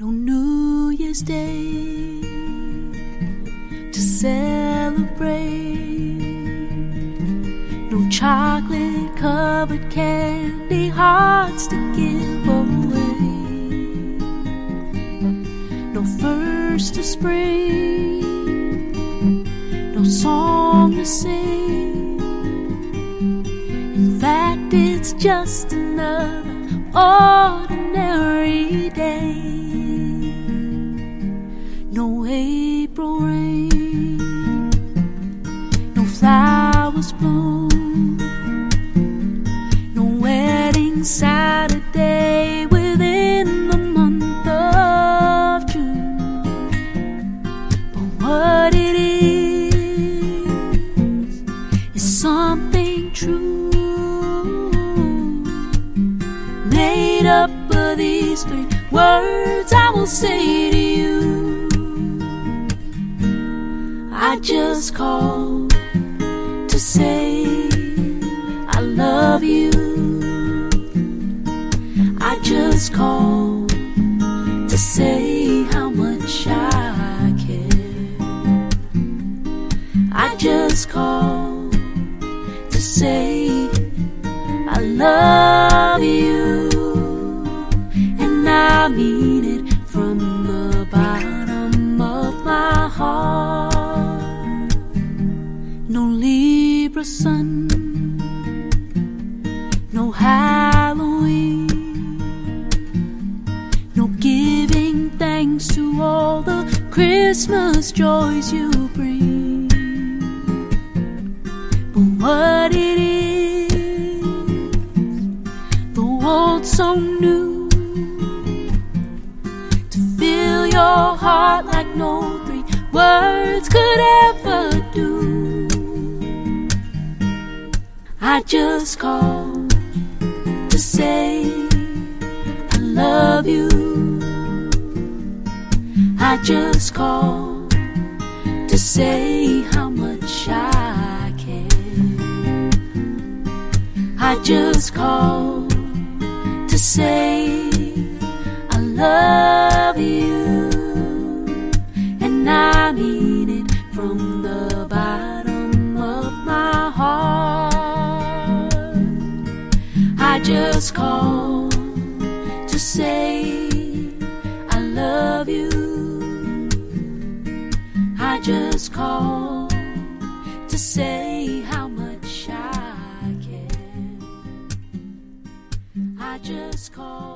No New Year's Day to celebrate, no chocolate-covered candy hearts to give away, no first of spring, no song to sing. In fact, it's just another ordinary day. No April rain, no flowers bloom, no wedding Saturday within the month of June. But what it is something true, made up of these three words I will say to you. I just called to say I love you. I just called to say how much I care. I just called to say I love you, and I mean it from the bottom of my heart. No Libra sun, no Halloween, no giving thanks to all the Christmas joys you bring. But what it is, the world so new, to fill your heart like no three words could ever do. I just called to say I love you. I just called to say how much I care. I just called to say I love you, and I mean it from the bottom of my heart. I just called to say I love you. I just called to say how much I care. I just called